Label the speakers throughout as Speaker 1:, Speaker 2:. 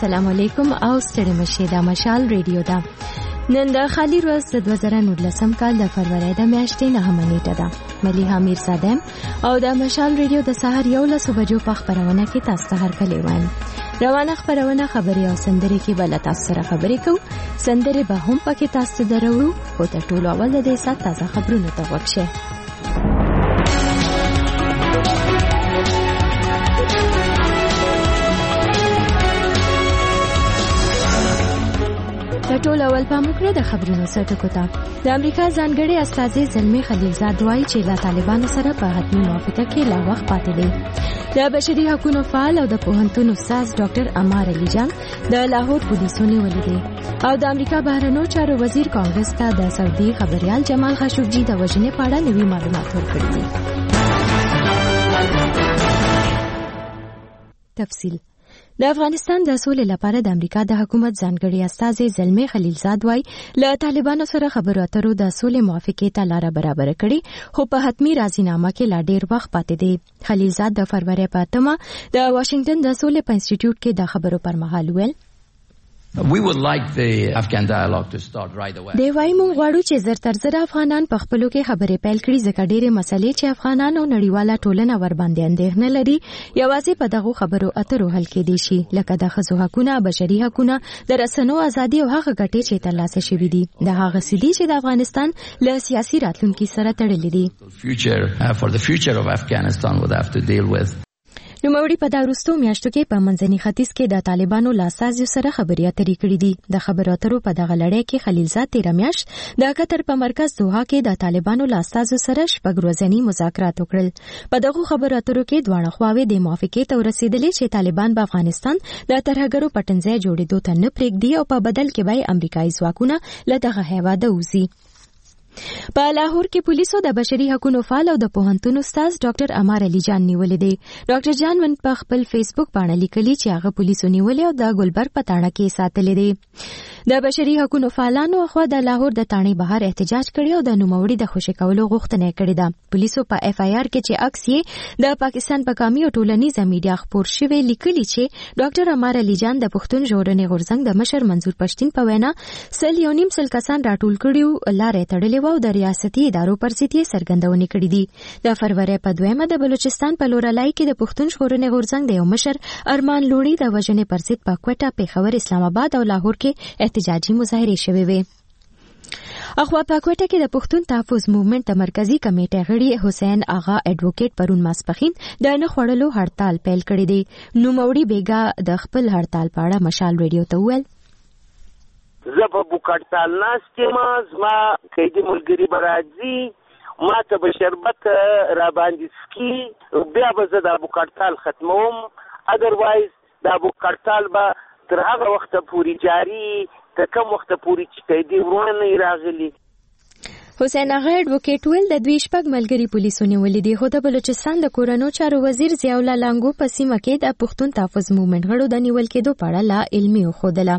Speaker 1: السلام علیکم او ستړي مشه د مشال ریډیو دا نن د خالی ورځ 2019 کال د فروری د میاشتې 9 نیټه ده. ملیحه میرزادم او د مشال ریډیو د سحر 11 بجو په خبرونه کې تاسو ته هرکلی وایم. روانه خبرونه خبري او سندري کې بل تاسو سره خبرې کوو. سندري به هم پکې تاسو ته درو او تر ټولو اول د دې سات تازه خبرونه ته وښه. ټول اول پاموکړه د خبرونو سرټکو ته. د امریکا ځانګړي استازي زلمی خلیلزاد وایي چې له طالبانو سره په حتمي موافقه کې لا وخت پاتې دی. د بشري حقوقو فعال او د پوهنتون استاد ډاکټر عمار علي جان د لاهور پولیسو نیولې دي او د امریکا بهرنیو چارو وزیر کانګرس ته د سعودي خبريال جمال خاشقجي د وژنې په اړه نوي معلومات ورکړي دي. تفصیل د افغانستان د سولې لپاره د امریکا د حکومت ځانګړي استازي زلمی خلیلزاد وایي له طالبانو سره خبرو اترو د سولې موافقې ته لار برابر کړي خو په حتمي راضینامه کې لا ډیر وخت پاتې دی. خلیلزاد د فروری په 8 د واشنگټن د سولې په انسټیټیوټ کې د خبرو پر مهال ویل
Speaker 2: We would like the Afghan dialogue to start right away.
Speaker 1: دی وايي مونږ غواړو چې زر تر زر افغانان په خپلو کې خبرې پیل کړي ځکه ډېرې مسلې چې افغانان او نړیواله ټولنه ور باندې اندېښنه لري یوازې په دغه خبرو اترو حل کېدی شي لکه د ښځو حقونه، بشري حقونه، د رسنیو ازادي او هغه ګټې چې ترلاسه شوې دي د هغه سدي چې د افغانستان له سیاسي راتلونکي سره تړلې دي.
Speaker 2: For the future of Afghanistan would have to deal with.
Speaker 1: نوموړي په داروستو میاشتو کې په منځني ختیځ کې د طالبانو له استازو سره خبرې اترې کړې دي. د خبرو اترو په دغه لړۍ کې خلیلزاد 13 میاشت د قطر په مرکز دوحه کې د طالبانو له استازو سره شپږ ورځني مذاکرات وکړل. په دغه خبرو اترو کې دواړه خواوې د موافقې ته ورسېدلې چې طالبان په افغانستان د ترهګرو پټنځای جوړېدو ته نه پرېږدي او په بدل کې به امریکایي ځواکونه له دغه هیواده وځي. په لاهور کې پولیسو د بشري حقوقو فعال او د پوهنتون استاد ډاکټر عمار علي جان نیولې دی. ډاکټر جان ون په خپل فیسبوک باندې لیکلي چې هغه پولیسو نیولې او د ګلبرګ په تاڼه کې ساتلې دی. د بشري حقوقو فعالانو خو د لاهور د تاڼې بهر احتجاج کړی او د نوموړي د خوشی کولو غوښتنه کړې ده. پولیسو په اف آی آر کې چې عکس یې د پاکستان په قومي او ټولنیزه میډیا خپور شوی لیکلي چې ډاکټر عمار علي جان د پښتون ژغورنې غورځنګ د مشر منظور پښتين په وینا 1.5 کسان راټول کړیو لارې تړلې و او د ریاستي ادارو پر ضد یې څرګندونې کړې دي. د فروری په 2 د بلوچستان په لورلای کې د پښتون ژغورنې غورځنګ د یو مشر ارمان لوړی د وژنې پر ضد په کوټه، پیښور، اسلام آباد او لاهور کې احتجاجي مظاهرې شوې وې. اخوا په کوټه کې د پښتون تحفظ موومېنټ د مرکزی کمیټې غړي حسین آغا اډوکیټ پرون ماسپخین د نه خوړلو هړتال پیل کړی دی. نوموړي بیګا د خپل هړتال په اړه مشال ریډیو ته وویل
Speaker 3: زه په بوکړتال ناس کې ما زما قیدي ملګري به راځي ما ته به شربت را باندې سکي بیا به زه دا بوکړتال ختموم. ادروایز دا بوکړتال به تر هغه وخته پورې جاري تر کوم وخته پورې چې قیدي ورونه نه راغلي.
Speaker 1: حسین آغا اډوکیټ ویل د دوی شپږ ملګري پولیسو نیولې دي خو د بلوچستان د کورنیو چارو وزیر ضیاء الله لانګو په سیمه کې د پښتون تحفظ موومېنټ غړو د نیول کېدو په اړه لا علمي وښودله.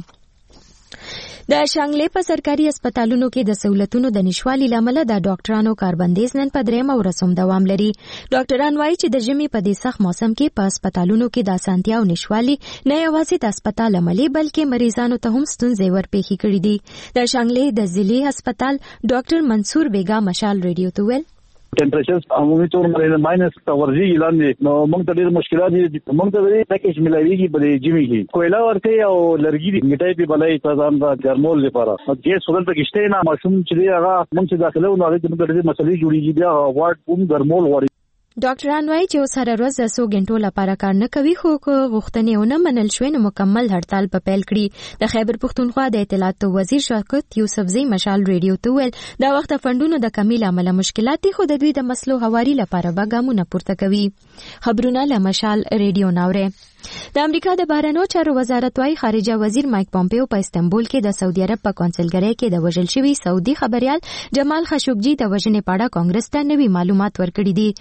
Speaker 1: د شانګلې په سرکاري هسپتالونو کې د سہولتونو د نشوالي لامل د ډاکټرانو کاربندیز نن په 3 ورځ دوام لري. ډاکټران وایي چې د ژمي په دې سخت موسم کې په هسپتالونو کې د اسانتیا او نشوالي نه یوازې د هسپتال عملي بلکې مریضانو ته هم ستونزې ورپېښې کړې دي. د شانګلې د ضلعي هسپتال ډاکټر منصور بیگا مشال ریډیو ته ویل
Speaker 4: ټمپریچر عمومي طور باندې ماینس ورځي اعلان دي نو موږ ته ډېر مشکلات دي. موږ ته د پیکیج ملایويږي په جیمي کې کویلا ورته او لرګي میټای په بلای تازان د ګرمول لپاره چې سولل پکشته نه ماشوم چې هغه موږ چې داخله و هغه د مسلې جوړیږي بیا واټ کوم ګرمول وړي.
Speaker 1: ډاکټران وایي چې اوس هره ورځ د 100 غنټو لپاره کار نه کوي خو غوښتنې ونه منل شوې نو مکمل هړتال په پیل کړي. د خیبر پښتونخوا د اطلاعاتو وزیر شوکت یوسفزئی مشال ریډیو ته ویل دا وخت فندونو د کمی لامل مشکلات دي خو د دوی د مسلو هواري لپاره به ګامونه پورته کوي. خبرونه له مشال ریډیو ناوړه. د امریکا د بهرنیو چارو وزارت وايي خارجه وزیر مایک پومپیو په استنبول کې د سعودي عرب په کونسلګرۍ کې د وژل شوي سعودي خبريال جمال خاشقجي د وژنې په اړه کانګرس ته نوي معلومات ورکړي دي. د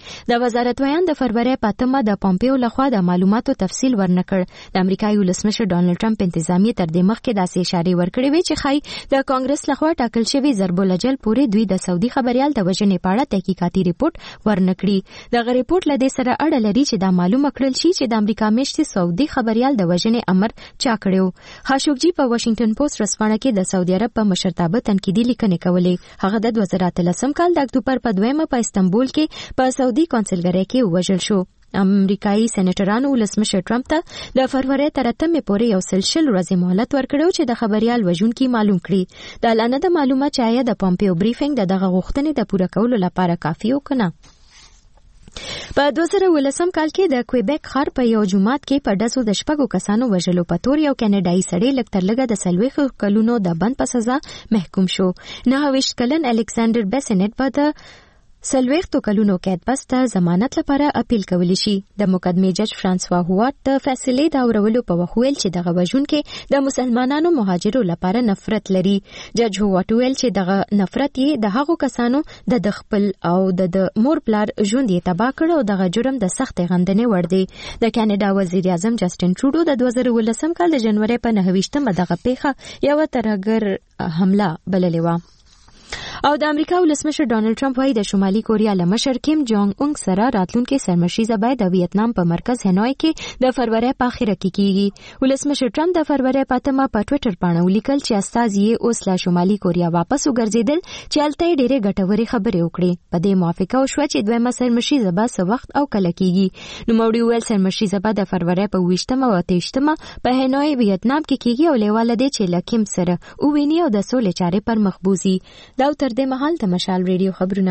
Speaker 1: وزارتویان د فروری په 8 د پومپیو لخوا د معلوماتو تفصیل ورنکړ. د امریکایي ولسمشر ډانلډ ټرمپ انتظامیه تر دې مخکې داسې اشارې ورکړې وې چې ښایي د کانګرس لخوا ټاکل شوی ضرب الجل پورې دوی د سعودي خبريال د وژنې په اړه تحقیقاتي ریپورت ورنکړي. دغه ریپورت له دې سره اړه لري چې دا معلومه کړل شي چې د امریکا میشتي سعودي خبريال د وژنې امر چا کړو. خاشقجي په واشنگټن پوسټ رسپانه کې د سعودي عرب په مشرتابه تنقیدي لیکنې کولې. هغه د 2013 کال د اکتوبر په 2 په استنبول کې په سعودي کونسلګرۍ کې وژل شو. امریکایي سېنیټرانو ولسمشر ټرمپ ته د فروری تر 8 پورې یو سلسله ورځې مهلت ورکړو چې د خبريال وژونکي معلوم کړي. د اعلان د معلومات چې د پومپیو بریفینګ دغه غوښتنې د پوره کولو لپاره کافي وکنه. په 2013 کال کې د کویبک ښار په یو جومات کې په ډزو د 6 کسانو وژلو په تور یو کینیډایي سړی لږ تر لږه د 40 کلونو د بند په سزا محکوم شو. 29 کلن الکساندر بیسنټ په د 40 کلونو قید بس ته ضمانت لپاره اپیل کولی شي. د مقدمې جج فرانسوا هوارد د فیصلې د اورولو په وخت ویل چې دغه وژونکي د مسلمانانو مهاجرو لپاره نفرت لري. جج هوارد ویل چې دغه نفرت یې د هغو کسانو د خپل او د مور پلار ژوند یې تباه کړ او دغه جرم د سخت غندنې وړ دی. د کاناډا وزیر اعظم جسټین ټروډو د 2013 کال د جنوري په 29 دغه پیښه یو ترهګر حمله بللې و. او د امریکا ولسمشر ډانلډ ټرمپ وايي د شمالي کوریا له مشر کیم جونګ اونګ سره راتلونکي سرمشریزه باید د ویتنام په مرکز هنوي کې د فروری په اخره کې کیږي. ولسمشر ټرمپ د فروری په 8 په ټوئیټر باندې ولیکل چې استازي اوس له شمالي کوریا واپس وګرځیدل چې هلته ډېرې ګټورې خبرې وکړي. په دې موافقه وشوه چې دویمه سرمشریزه به څه وخت او کله کیږي. نوموړي ویل سرمشریزه به د فروری په 20 او 23 په هنوي ویتنام کې کیږي او لیواله دي چې له کیم سره وویني او د سولې چارې پر مخ بوزي. دا تر دې مهال د مشال ریډیو خبرونه.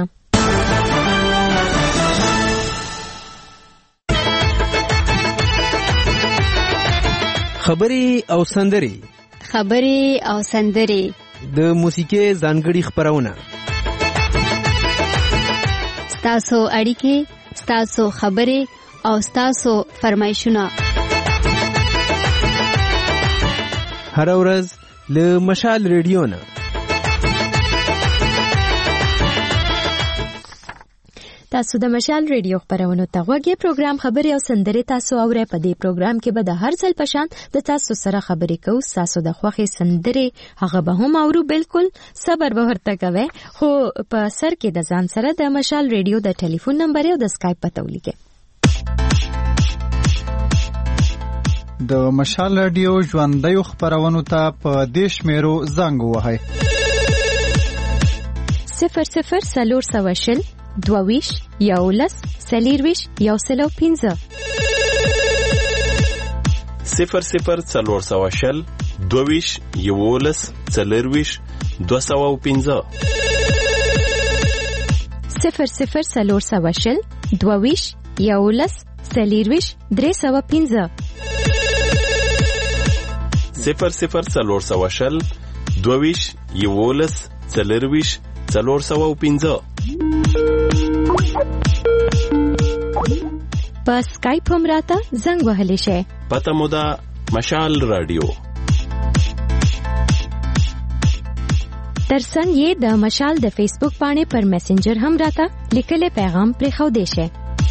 Speaker 5: خبري او سندري د موسیقي ځانګړي خبرونه.
Speaker 6: ستاسو اړیکې، ستاسو خبري او ستاسو فرمایشونه
Speaker 5: هر ورځ له مشال ریډیو نه.
Speaker 1: تاسو د مشال ریډیو خبرونو ته غوږی. پروګرام خبري او سندري تاسو اورئ. په دې پروګرام کې به د هر ځل پشان د تاسو سره خبرې کوو. تاسو د خوښي سندري هغه به هم اورو. بالکل صبر به ورته کوئ. خو په سر کې د ځان سره د مشال ریډیو د ټلیفون نمبر او د اسکایپ پته ولیکئ.
Speaker 7: د مشال ریډیو ژوندۍ خبرونو ته په دیش میرو زنګ وهاي
Speaker 1: 00 دوویش یولس سلیرویش یوسلو 15
Speaker 8: 00 دوویش یولس سلیرویش 215
Speaker 1: 00 دوویش یولس سلیرویش 315
Speaker 8: 00 دوویش یولس سلیرویش 415
Speaker 1: په اسکایپ هم راته زنګ وهلی شئ.
Speaker 8: پته مو ده مشال رادیو.
Speaker 1: ترڅنګ یې د مشال د فیسبوک باندې پر میسنجر هم راته لیکلي پیغام پرېښودی شئ.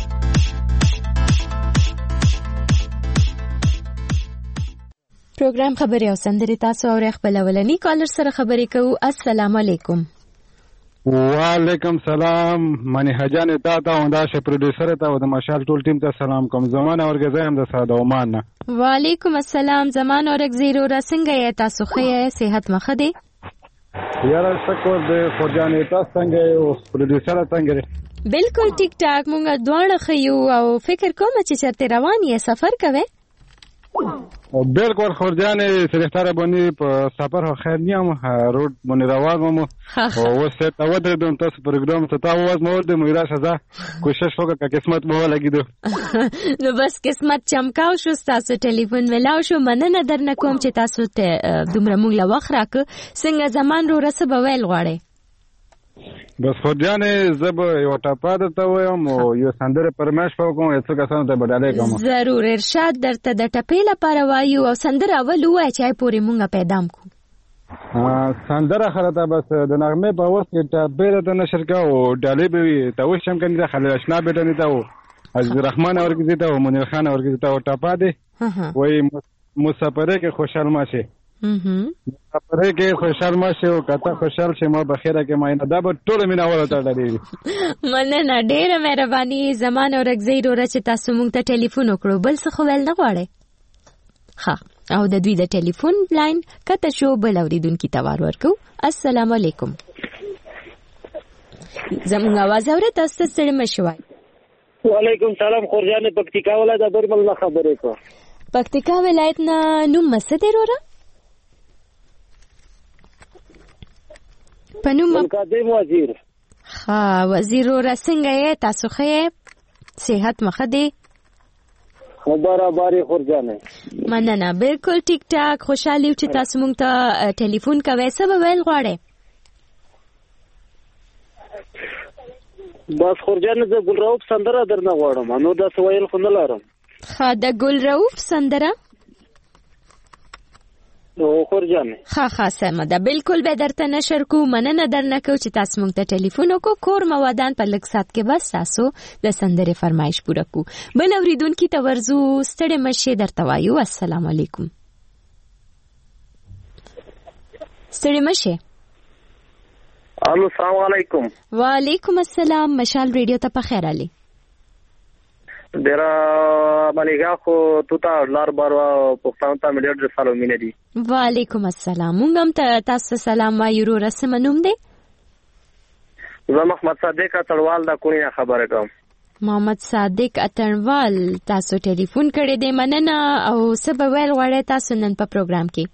Speaker 1: پروګرام خبري او سندري تاسو اورئ. خپل اولنی کالر سره خبرې کوو. السلام علیکم.
Speaker 9: وعلیکم سلام. منی حجان تا وندا شه پروډوسر ته او د مشال ټول ټیم ته سلام کوم. زمان اورګزایم د ساده عمان نه.
Speaker 1: وعلیکم السلام. زمان اورګزیرو را څنګه یې تاسو؟ ښه صحت مخه دی؟
Speaker 9: یاره شکر د خورجان تاسو څنګه او پروډوسر څنګه؟
Speaker 1: بالکل ټیک ټاک. مونږ دواړه خيو او فکر کوم چې چرته روان یې سفر کوي.
Speaker 9: بالکل خورجان سرختاره باندې په سفر خیر نیم روډ باندې روان ومو او وسه تا ودر دم تاسو پروګرام ته تا आवाज مور د میرا سزا کوشش وکړه قسمت مو لګیدو.
Speaker 1: نو بس قسمت چمکاو شو. تاسو ټلیفون ملاو شو. مننه درنه کوم چې تاسو ته دومره مونږ لا وخت راک. څنګه زمان رو رسب ویل غواړي.
Speaker 9: بس خورجان زب یو ټاپا درته وایم او یو سندره پرماش کوم هیڅ کسانو ته بداله کوم.
Speaker 1: ضرور ارشاد درته د ټپې لپاره وایو او سندره اول وای چې پورې مونږه پیدام کو.
Speaker 9: سندره خلته بس د نغمه په وخت کې ته بیره د نشر کا او ډالې به ته وشم کني د خلیل اشنا بیره نه ته او عزیز الرحمن اورګزی ته او منیر خان اورګزی ته او ټاپا دي وای مسافره کې خوشحال ماشه مسافره کې خوشحال ماشه او کته خوشحال شه ما بخیره کې ما نه دا به ټول مینا ورته ډالې
Speaker 1: مننه ډیره مهرباني زمان اورګزی ورته چې تاسو مونږ ته ټلیفون وکړو بل څه خو ول نه غواړي ها او د دوی د ټلیفون لاین کته شو بل اوریدونکو ته ورکو السلام علیکم زموږ आवाज اورئ تاسو سره مشوای
Speaker 10: وعلیکم سلام خورجان پکتیکا ولایت د برمل خبرې کو
Speaker 1: پکتیکا ولایت نه نوم مسد وروره پنوم
Speaker 10: قادم وزیر
Speaker 1: ها وزیر ور څنګه یې تاسو خې صحت مخدي
Speaker 10: برابرې خورجانه
Speaker 1: مننه بالکل ټیک ټاک خوشحالي چې تاسو مونږ ته ټلیفون کوي څه به ویل غواړئ
Speaker 10: بس خورجانه د ګل رؤف سندره درنه غواړم نو دا سویل خو نه لرم
Speaker 1: ها د ګل رؤف سندره
Speaker 10: نو خورجانه
Speaker 1: ها سمه ده بالکل به درته نشر کو مننه درنه کو چې تاسو مونږ ته ټلیفون وکړو کور موادان په لږ سات کې بس تاسو د سندره فرمایش پوره کو بل اوریدونکو ته ورزو ستړي مشه درته وایو السلام علیکم ستړي مشه
Speaker 10: الو السلام علیکم
Speaker 1: وعلیکم السلام مشال ریډیو ته په خیر علي
Speaker 10: ډیرا باندې خو توتا لار بار پښتون ته مليډ سلام مینه دي
Speaker 1: وعلیکم السلام مونږ هم ته تاسو سلام وایو رسم نوم دی
Speaker 10: زه محمد صادق اټړوال دا کونی خبره کوم
Speaker 1: محمد صادق اټړوال تاسو ټلیفون کړی دی مننه او سبا ویل غواړی تاسو نن په پروګرام کې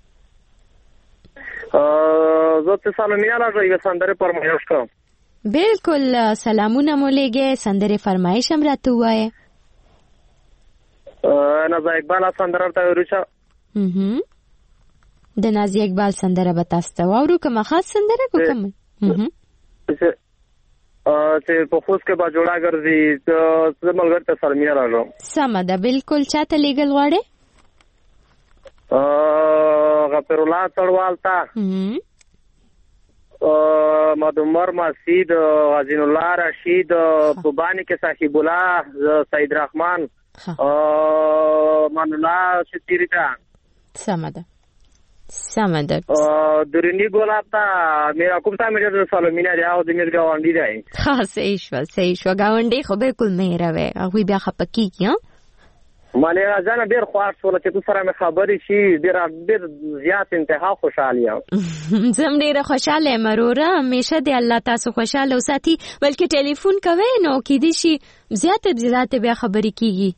Speaker 10: زه ته سلام مینه راځي سندره فرمایش کوم
Speaker 1: بالکل سلامونه مولېږي سندره فرمایش هم راته وایي
Speaker 10: نازا اقبال سندره ته ورچا
Speaker 1: د نازي اقبال سندره به تاسو ته واورو کومه خاص سندره کوم
Speaker 10: چې په خوست کې با جوړا ګرځي ته ملګر ته سلامي راغلم
Speaker 1: سم ده بالکل چاته لګل غواړي
Speaker 10: غفر الله تړوال تا مدمر مسجد غزین الله رشید قبانی کې صاحب الله سید رحمان من الله شتیریتا
Speaker 1: سمده
Speaker 10: درنی ګولاب تا میرا کوم تا مې د سلامینه دی او د میر گاونډي دی
Speaker 1: صحیح شو گاونډي خو به کول مې راوي هغه بیا خپکی کی
Speaker 10: مالې راځنه ډیر خوښ شو چې تاسو سره مې خبرې شي ډیر زیات انتها خوشاله یم
Speaker 1: زم ډیر خوشاله مروره همیشه دی الله تاسو خوشاله وساتي بلکې ټلیفون کوي نو کې دي شي زیات بیا خبرې کیږي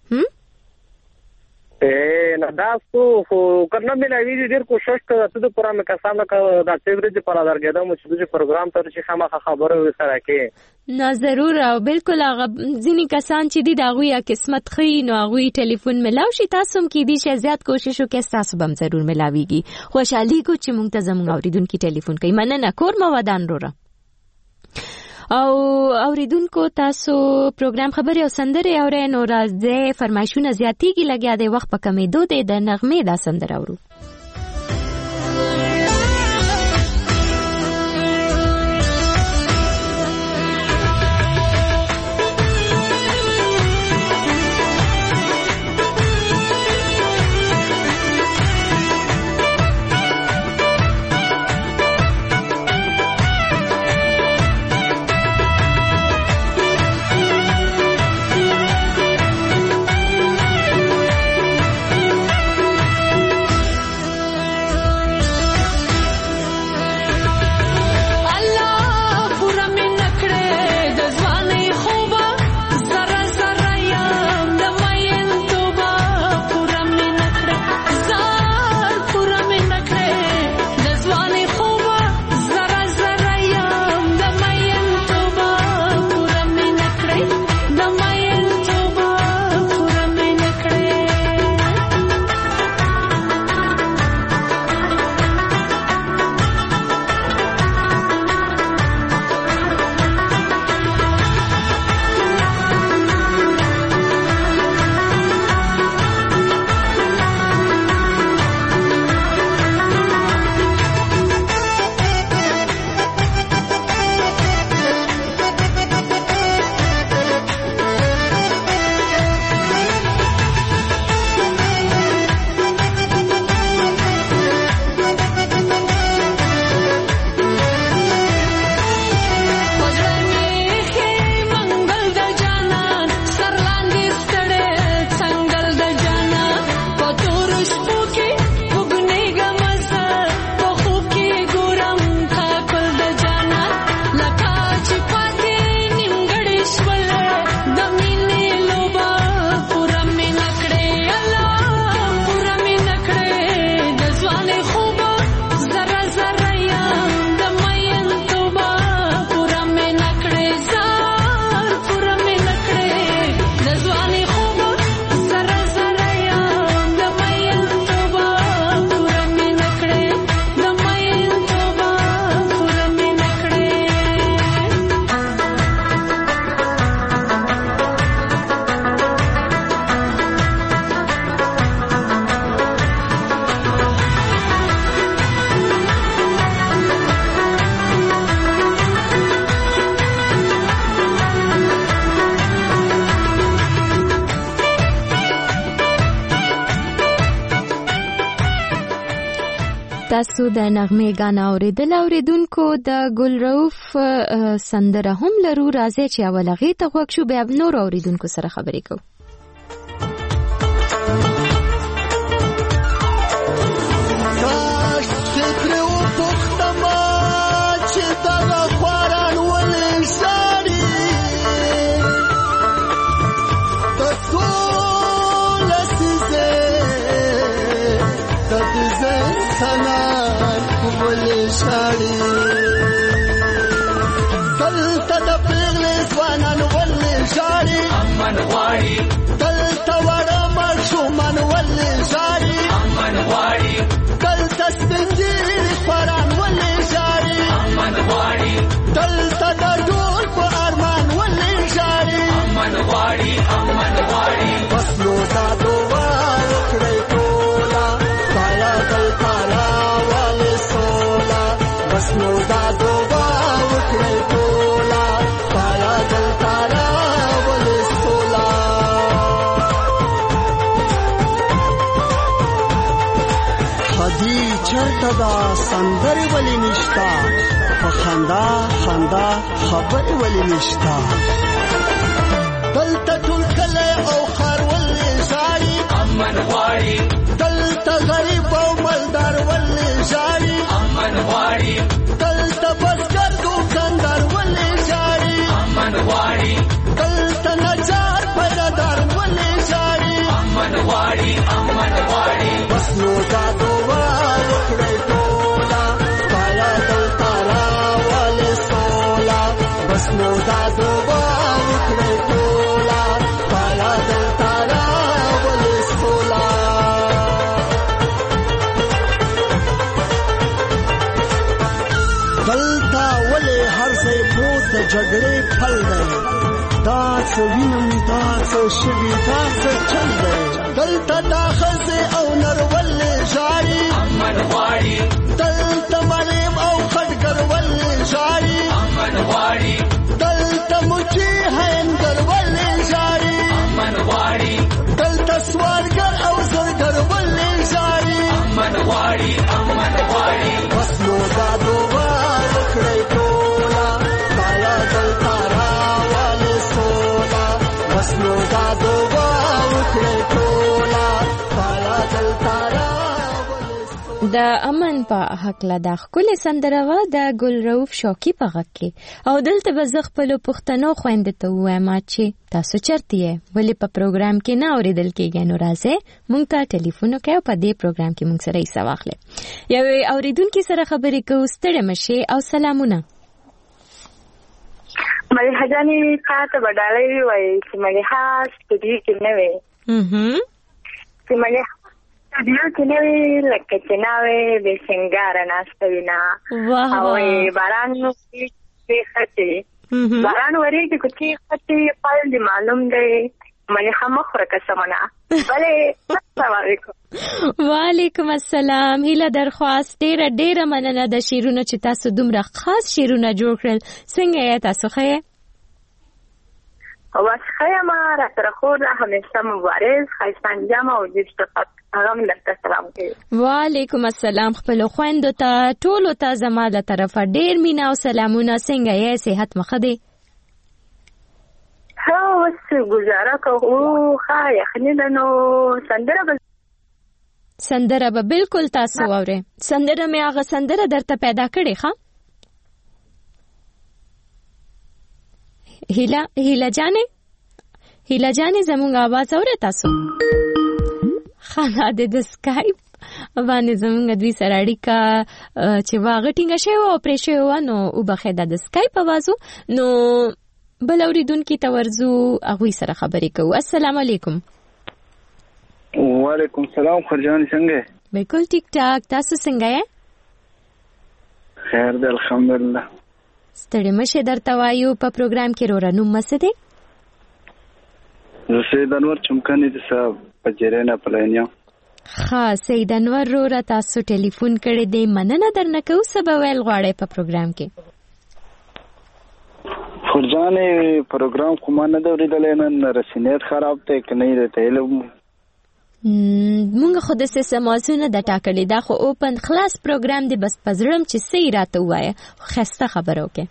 Speaker 10: نه تاسو خو کنه ملایوي ډیر کوشش کوي چې د پرامه کسانو دا سیورج پر درګدم چې د پروګرام ته چې خامخا خبره وسره کې
Speaker 1: نه ضرور او بالکل هغه ځینی کسان چې دي دا غوي قسمت خي نو غوي ټلیفون ملاوي شي تاسو هم کې دي چې زیات کوشش وکړئ تاسو هم ضرور ملاويږي خوشحالي کو چې مونږ ته زموږ اوریدونکو ټلیفون کوي مننه کور موادان وروره او اوریدونکو تاسو پروګرام خبري او سندره اورئ نو راځي فرمایشونه زیاتېږي لګیا دی وخت په کمیدو دی د نغمه دا سندره اورو تاسو د نغمه غانا اوریدونکو د ګل رؤف سندره هم لرو. راځي چې اولغه ته غوښ شو بیا نور اوریدونکو سره خبرې کوو.
Speaker 11: دلته د پیغلې ځوانان ولې ژاړي امن غواړي دلته وړه ماشومان ولې ژاړي امن غواړي دلته سپین ږیري خواران ولې ژاړي امن غواړي دلته د ډول په ارمان ولې ژاړي امن غواړي امن غواړي بس نو دا دعا وکړئ ټوله خدایه دلته راولې سوله بس نو دا دعا وکړئ ټوله خدایه دلته راولې سوله خدي چرته دا سندرې ولې نشته په خندا خندا خبرې ولې نشته دلته ټول کلی او ښار ولې ژاړي امن غواړي دلته غریب او مالدار ولې ژاړي امن غواړي دلته بزګر دوکاندار ولې ژاړي امن غواړي دلته نجار پیدادار ولې ژاړي امن غواړي امن غواړي بس نو دا دعا وکړئ ټوله خدایه دلته راولې سوله بس نو دا دعا وکړئ ټوله خدایه دلته راولې سوله دلته ولې هر ځای پروت د جګړې پل دی دا څه وینم دا څه شوي دا څه چل دی دلته دا ښځې او نر ولې ژاړي امن غواړي دلته مریم او خټګر ولې ژاړي امن غواړي دلته مچي هندر ولې ژاړي امن غواړي دلته سوالګر او زرګر ولې ژاړي امن غواړي امن غواړي بس نو دا دعا وکړئ ټوله خدایه دلته راولې سوله بس نو دا دعا وکړئ ټوله خدایه دلته راولې سوله.
Speaker 1: د امن په حقله د ښکلې سندره وه د ګل رؤف شوقي په غږ کې. او دلته به زه خپلو پښتنو خویندو ته ووایم چې تاسو چرته یې ولې په پروګرام کې نه اورېدل کېږي نو راځئ موږ ته ټلیفون وکړئ او په دې پروګرام کې موږ سره حصه واخلئ. یوې اورېدونکي سره خبرې کوو. ستړې مه شئ او سلامونه.
Speaker 12: ملیحه جانې تا ته به ډالۍ ووایي چې ملیحه سټوډیو کې نه وې چې ملیحه سټوډیو کې نه وې لکه چې نه وې بې سینګاره ناسته وي نه او باران وریږي خطې باران وریږي کوڅې خطې پل دې معلوم دی ملیحه مخ خوره قسمونه بلې السلام علیکم.
Speaker 1: وعلیکم السلام. هیله درخواست ډیره ډیره مننه د شعرونو چې تاسو دومره خاص شعرونه جوړ کړل. څنګه یې تاسو ښه یې؟
Speaker 12: بس ښه یم راسره خور ده همیشه مبارز ښایسته انجام او جیب صفت هغه هم درته سلام کوي.
Speaker 1: وعلیکم السلام. خپلو خویندو ته ټولو ته زما له طرفه ډیر مینه او سلامونه. څنګه یې؟ صحت مو ښه دی؟
Speaker 12: ها اوس ګزاره کوو ښه یخني ده نو
Speaker 1: سندره به بالکل تاسو واورئ. سندره مې هغه سندره درته پیدا کړې ښه هیله جانې زموږ آواز اورئ تاسو ښه د سکایپ باندې زموږ دوی سره اړیکه چې واغه ټینګه شوې وه او پرې شوې وه نو وبښئ دا د سکایپ آواز و. نو بل اورېدونکي ته ورځو هغوی سره خبرې کوو. السلام علیکم.
Speaker 13: وعلیکم السلام. خورجان څنګه یې؟
Speaker 1: بالکل ټیک ټاک. تاسو څنګه یې؟
Speaker 13: خیر دی الحمدلله.
Speaker 1: ستړي مه شئ درته وایو په پروګرام کې رورا نوم مه څه دی؟
Speaker 13: زه سید انور چمکنی د صاحب په جرینا پلاین یم.
Speaker 1: ښه سید انور رورا تاسو ټلیفون کړی دی مننه درنه کوو. څه به ویل غواړئ په پروګرام کې؟
Speaker 13: خورجانې پروګرام خو ما نه دی اورېدلی نن رسنیت خراب دی که نه یې درته علم
Speaker 1: مونږ خو د سماسونه د ټاکلې دا خو اوپن خلاص پروګرام دی، بس پزړم چې سې راته وایي خسته خبرو کې.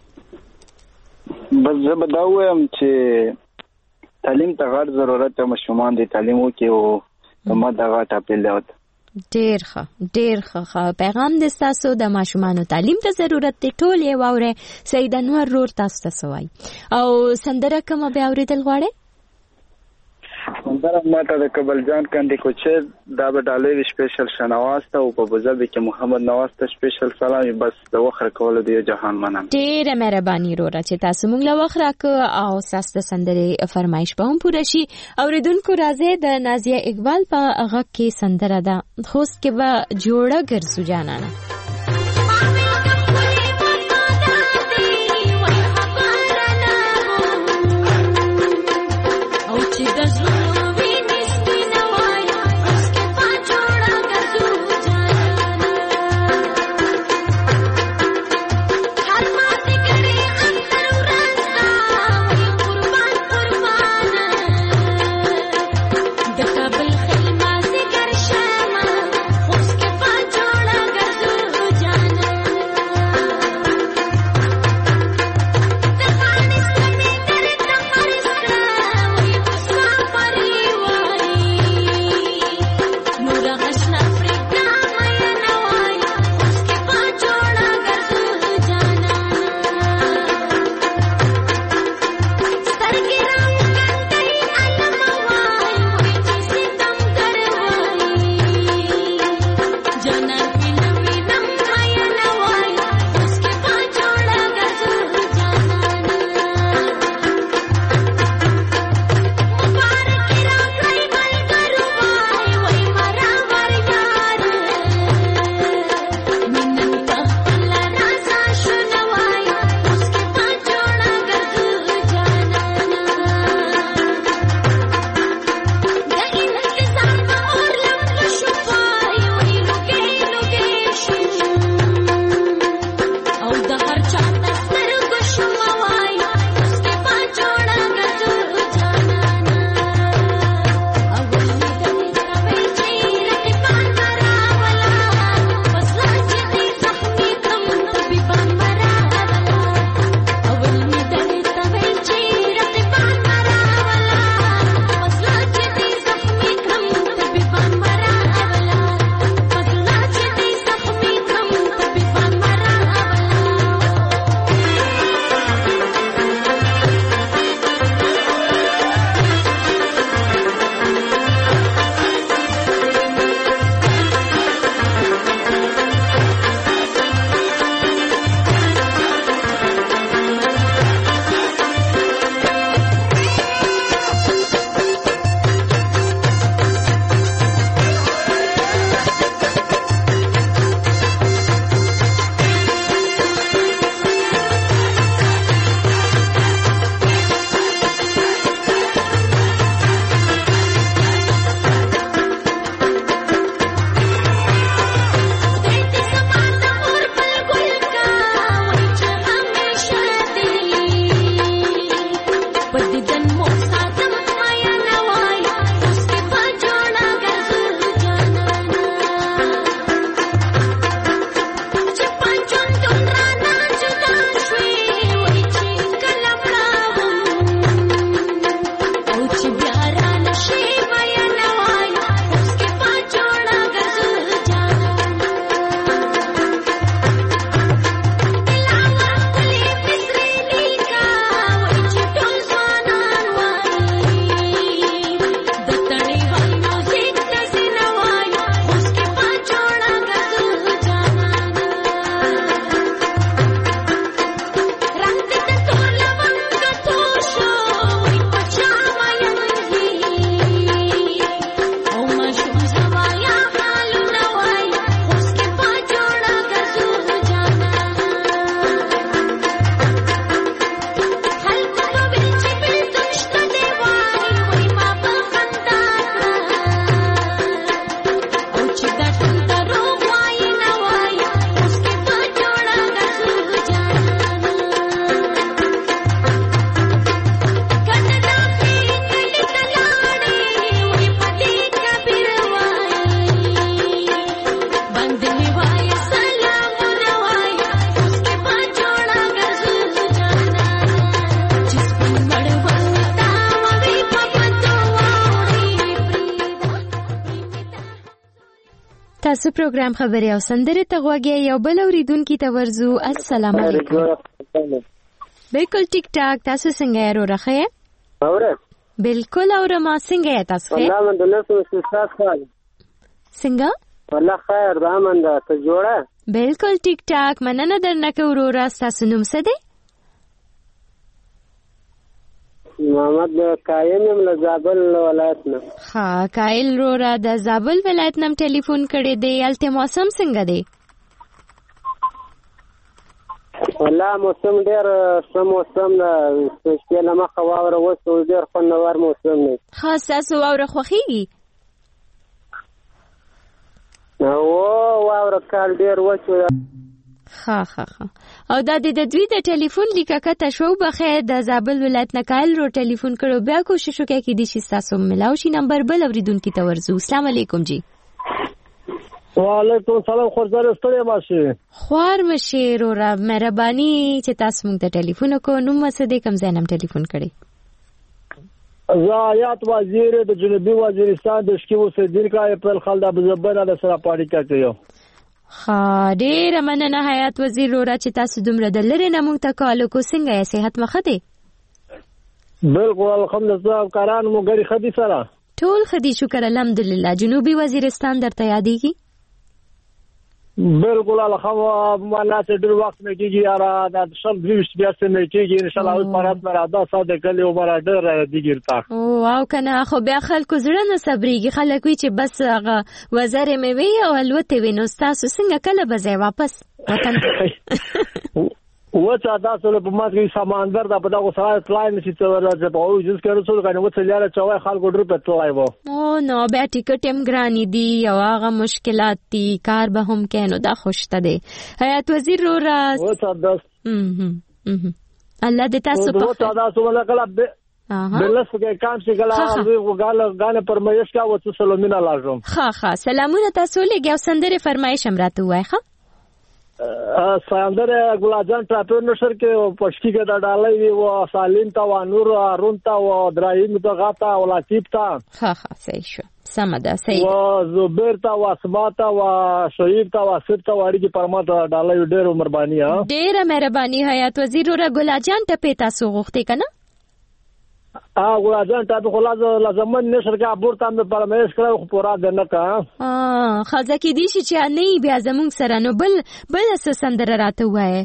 Speaker 13: بس زه به دا وایم چې تعلیم ته غټ ضرورت ته مشومان دي تعلیم وکي او ما دا غټ اپیل دی.
Speaker 1: ډیر ښه پیغام د تاسو د ماشومانو تعلیم ته ضرورت دی، ټول یې واوري. سید انور رور تاسو ته سوای او سندره کوم بیا اوریدل غواړي؟
Speaker 13: سندره ماته د کبل جان کاندي کوچه دا به ډالې سپیشل شنواز ته او په بوزبه کې محمد نواز ته سپیشل سلام. بس د وخت کول دی جهان منم. ډیره
Speaker 1: مهرباني وروره چې تاسو موږ له وخت راکو او تاسو د سندرې فرمایش به هم پوره شي. اوریدونکو راځي د نازیه اقبال په هغه کې سندره ده خوست کې به جوړه ګرځو جانانه.
Speaker 14: د کابل خلما سي ګر شمه اوس کې پا جوړه ګرځو
Speaker 1: تاسو پروګرام خبري او سندره ته غوږی یو بل اوریدونکو ته ورزو. السلام علیکم. بالکل ټیک ټاک. تاسو څنګه یې راخه؟
Speaker 14: اوره
Speaker 1: بالکل اوره ما څنګه یې تاسو؟
Speaker 14: والله من د نسو استاد خال
Speaker 1: څنګه؟
Speaker 14: والله خیر رحمان دا ته جوړه.
Speaker 1: بالکل ټیک ټاک. مننه درنه اورورا. تاسو نوم څه دی؟
Speaker 14: محمد قائم له زابل ولایت نه.
Speaker 1: ها قائل رورا د زابل ولایت نم ټلیفون کړی دی. الته موسم څنګه دی؟
Speaker 14: والله موسم ډیر سم موسم نه سپیشل ما خواوره وسو ډیر خوندور موسم نه.
Speaker 1: خاص تاسو واوره خوخیږي؟
Speaker 14: واوره کال ډیر وسو.
Speaker 1: ها او دا د دوی د ټلیفون لیککته شو بخې د زابل ولایت نه کال رو ټلیفون کړو. بیا کوشش وکړئ کې د شي تاسو ملاو شي نمبر بل اوریدونکو ته ورزو. السلام علیکم جی.
Speaker 15: وعلیکم السلام. خورزار ستړي ماشي
Speaker 1: خوار مشي رورا مهرباني چې تاسو موږ ته ټلیفون کو. نو مسه دې کم زینم ټلیفون کړي.
Speaker 15: زایات وزیر د جنوبي وزیرستان د شکی اوسیدونکو په خلدا بزبر د سره پاړیکا کوي.
Speaker 1: ها ډېر مننه حیات وزیر رورا چې تاسو دومره د لری نه مونږ ته کالو کو. څنګه یې صحت مخه دی؟
Speaker 15: بالکل الحمدلله. کاران مو غړي خدي سره
Speaker 1: ټول خدي شکر الحمدلله. جنوبي وزیرستان درته یادېږي؟
Speaker 15: بالکل الحمدلله. معنا چې ډېر وخت نه کېږي یاره د شل دیوش بیا څه نه کېږي ان شاء الله. اوس مراد مراده ساده کلی او مراد دیګرتا.
Speaker 1: او واو کنه خو بیا خلکو زړه نه صبرېږي. خلک وی چې بس هغه وزره مې وی او الوته وینو. تاسو څنګه کله به ځای واپس وطن
Speaker 15: وڅا تاسو له پمات کې سمندر د په دغه سره پلاین چې څه په او جز کړو څو کنه وڅ لاره چوي خلکو ډېر په توای وو.
Speaker 1: او نو بیا ټیکټ هم ګرانی دي او هغه مشکلات دي. کار به هم کینو دا خوشته دي. حیات وزیر رو راز
Speaker 15: وڅا داس
Speaker 1: الله دې تاسو په
Speaker 15: وڅا تاسو ولا کله بلس کې کام چې کله غاله پرمایش کا وڅ سلامونه لازم.
Speaker 1: ها سلامونه تاسو لګیاو سندره فرمایش هم راته وای. ها
Speaker 15: ساندر ګلاجان ټاپر نشر کې پښکی کې دا ډالۍ وی او سالین تا و نور ارون تا و ابراهیم تا غاتا او لطیف تا.
Speaker 1: ها صحیح شو. سمدا صحیح.
Speaker 15: و زبیر تا و اسما تا و شهید تا و اسد تا وړي کې پرمات ډالۍ ډېر مهرباني. ها
Speaker 1: ډېر مهرباني. حیات وزیر ور ګلاجان ټپه تاسو غوښتي کنه؟
Speaker 15: ګلاجان ټاپر خلاص لازمن نشر کې ابور تام په پرمایش کړو خو پورا دنه کا.
Speaker 1: خزه کې دي چې نه بیا زمونږ سره نو بل سندره راته وای.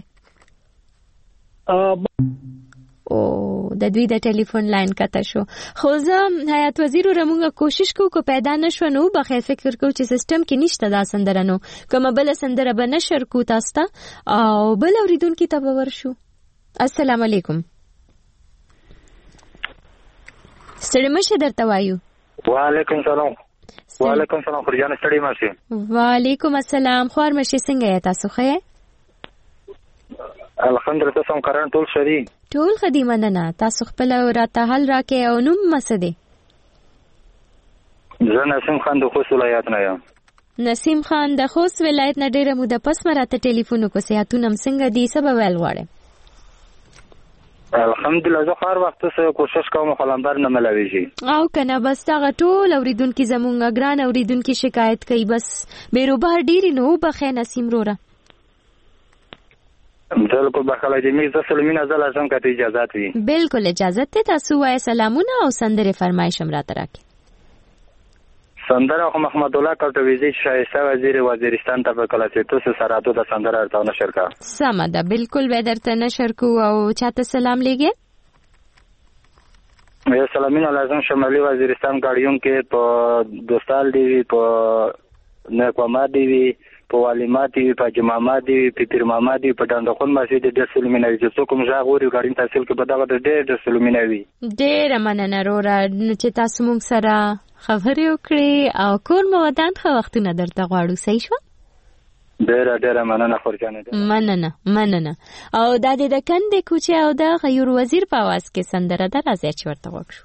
Speaker 1: او د دوی د ټلیفون لاین کته شو. خو زه حیات وزیر رمونږه کوشش کو پیدا نشو. نو بخیر فکر کو چې سیستم کې نشته دا سندره. نو کومه بل سندره به نشر کو تاسو ته او بل اوریدونکو ته به ورشو. السلام علیکم. ستړي مشه درته وایو.
Speaker 16: وعلیکم السلام. وعلیکم السلام. خورجان ستړي مشه.
Speaker 1: وعلیکم السلام. خور مشه څنګه یې تاسو ښه؟
Speaker 16: الحمدلله. تاسو کاران ټول شری
Speaker 1: ټول خدي مننه. تاسو خپل راته حل راکې او نوم مسده؟
Speaker 16: زه نسیم خان د خوست ولایت نه یم.
Speaker 1: نسیم خان د خوست ولایت نه ډیره موده پس مراته ټلیفون کو. صحتونه څنګه دي؟ سبب ویل غواړم.
Speaker 16: الحمدلله. زه هر وخت سره کوشش کوم خو لمبر نه ملويږي.
Speaker 1: او کنه بس هغه ټول اوریدونکو زمونږ ګران اوریدونکو شکایت کوي. بس بیروبار ډیری نو بخې نسیم رورا.
Speaker 16: بالکل بخله دې می زه سلمینه زه لازم کته اجازه وي.
Speaker 1: بالکل اجازه ته. تاسو وای سلامونه او سندره فرمایش هم راته راکې.
Speaker 16: سندره خو محمد الله کټویزی شایسته وزیر وزیرستان ته په کلاسیتو سره د سندره ارتاو نشر کا.
Speaker 1: سم ده. بالکل به درته نشر کو او چاته سلام لګي.
Speaker 16: یا سلامونه لازم شمالي وزیرستان غاړیون کې په دوستال دی په نکوما دی په والیما دی په جماما دی په پیرماما دی په دندخون مسجد د سلمینه چې څوک مجاغوري غاړین تحصیل کې په دغه د سلمینه وی. ډېر
Speaker 1: مننه رورا چې تاسو موږ سره خبرې وکړې او کور مو ودان خو وختونه درته غواړو. صحیح شو.
Speaker 16: ډېر مننه خورجانه.
Speaker 1: مننه او د دې د کندې کوچه او د غیر وزیر په आवाज کې سندره ده. راځي چې ورته وکړو.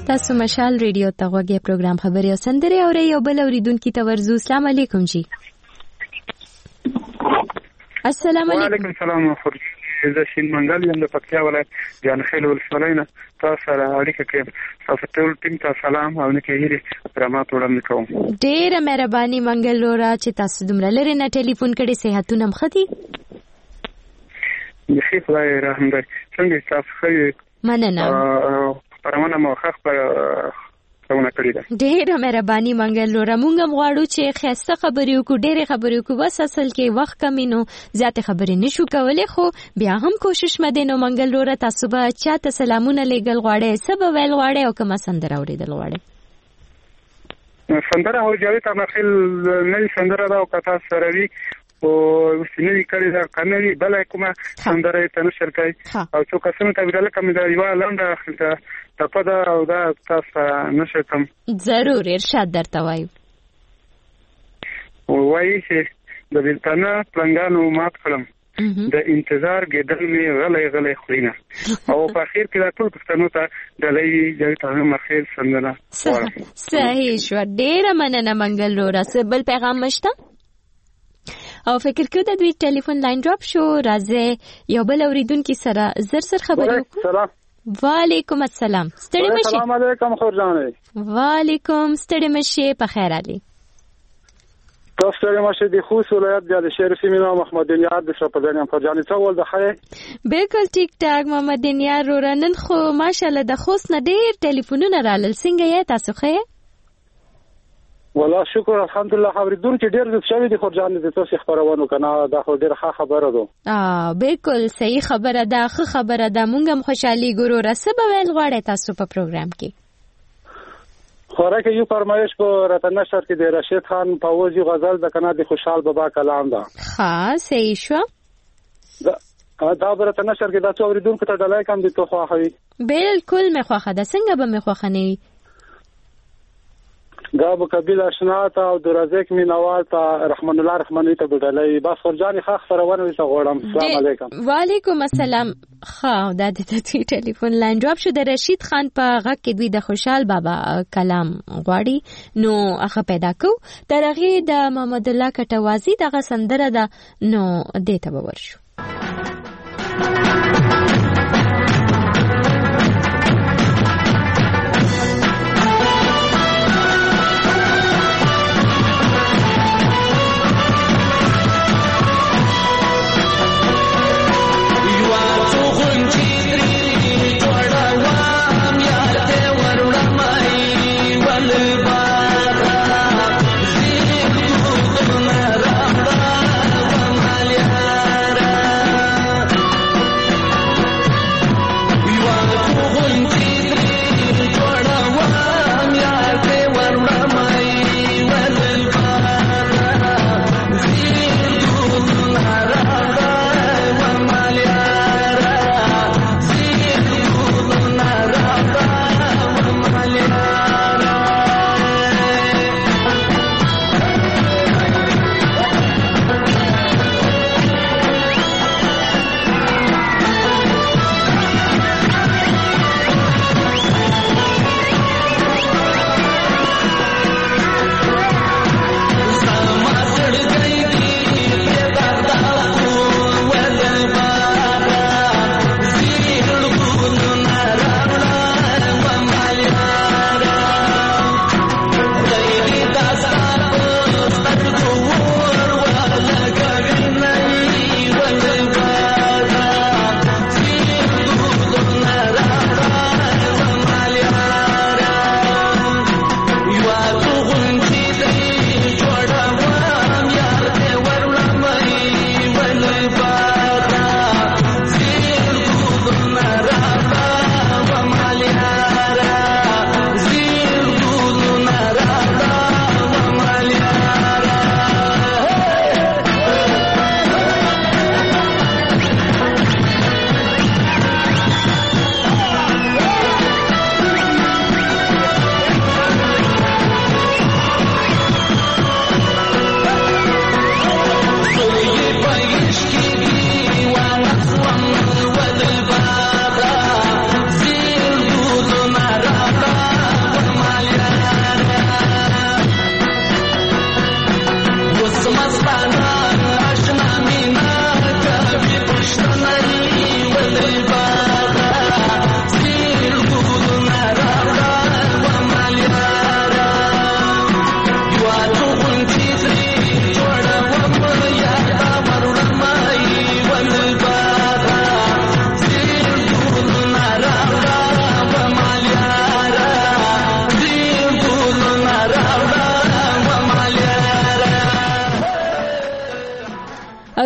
Speaker 1: تاسو مشال ریډیو ته غوږی پروګرام خبري او سندري اوري یو بل اوریدونکو ته ورزو. السلام علیکم جی. السلام علیکم.
Speaker 17: وعلیکم السلام. زه شین منګل یم د پکتیا ولایت جانخیل ولسوالۍ نه. تاسو سره اړیکه کوم. تاسو ټول ټیم ته سلام او نه کېږي پرمات وړاندې کوم.
Speaker 1: ډېره مهرباني منګل لورا چې تاسو دومره لري نه ټلیفون کړي. صحتونه مخدي؟
Speaker 17: بخیر خدای رحم وکړي. څنګه تاسو ښه؟
Speaker 1: مننه.
Speaker 17: پرمانه موخه
Speaker 1: ډېره مهرباني منګل لورا. مونږ هم غواړو چې خسته خبرې وکړو، ډېرې خبرې وکړو، بس اصل کې وخت کمی نو زیاتې خبرې نشو کولای، خو بیا هم کوشش مده نو منګل لورا تاسو به چاته سلامونه لېږل غواړئ، څه به ویل غواړئ او کومه سندره اورېدل غواړئ؟
Speaker 17: سندره هو جاوید احمدخیل نوې سندره ده او که تاسو سره وي او نوې کړې ده که نه وي بله کومه سندره یې ته نشر کوئ او څو کسانو ته ویله کوم ده یوه لنډه ټپه ده او دا تاسو نشر کوم.
Speaker 1: ضرور ارشاد درته وایو.
Speaker 17: وایي چې د بیلتانه پلنګانو مات کړم، د انتظار ګیدل مې غلی غلی خورینه او په اخر کې دا ټول پښتنو ته ډالۍ جاوید احمدخیل سندره غواړم.
Speaker 1: صحیح شو. ډېره مننه منګل لورا. بل پیغام مشته او فکر کوم د دوی ټلیفون لاین ډراپ شو. راځي یو بل اوریدونکو سره زر خبرې وکړو.
Speaker 17: سلام.
Speaker 1: وعلیکم السلام. ستړي مشي.
Speaker 17: السلام علیکم خورجانې.
Speaker 1: وعلیکم. ستړي مشي. په خیر علي.
Speaker 17: تاسو ستړي مشي د خوست ولایت د شریف مینا محمد یار د شپدانیم خورجانې څو ول د خیر.
Speaker 1: بالکل ټیک ټاک محمد یار رورنن خو ماشاءالله د خوست نه ډېر ټلیفونونه رالل. څنګه یې تاسو خیر؟
Speaker 17: والله شکر الحمدلله. خبردون کې ډېر د شوی د خورجان د تاسو خبرونه کنه دا خو ډېر ښه خبره ده.
Speaker 1: بالکل صحیح خبره ده، ښه خبره ده. مونږ هم خوشحالي ګورو. رسب ویل غواړي تاسو په پروګرام کې
Speaker 17: خوراک یو فرمایش په راتن نشر کې د رشید خان پاوزي غزل د کنه د خوشحال بابا کلام ده.
Speaker 1: ها صحیح شو.
Speaker 17: دا برته نشر کې دا څو اوریدونکو ته ډالۍ کم دي ته خوښوي.
Speaker 1: بالکل مې خوښه ده. څنګه به مې خوښه نه وي؟
Speaker 17: دا به قبیل اشنا ته او درزک مینوال ته رحمان الله رحماني ته بدلای. بس خورجانې خاص سره ونوي ته غوړم. السلام علیکم.
Speaker 1: وعلیکم السلام. خا دا د ټلیفون لاین ډراپ شو. د رشید خان په غږ کې دوی د خوشحال بابا کلام غواړي نو هغه پیدا کو. ترغه د محمد الله کټوازی دغه سندره ده نو دته به ورشو.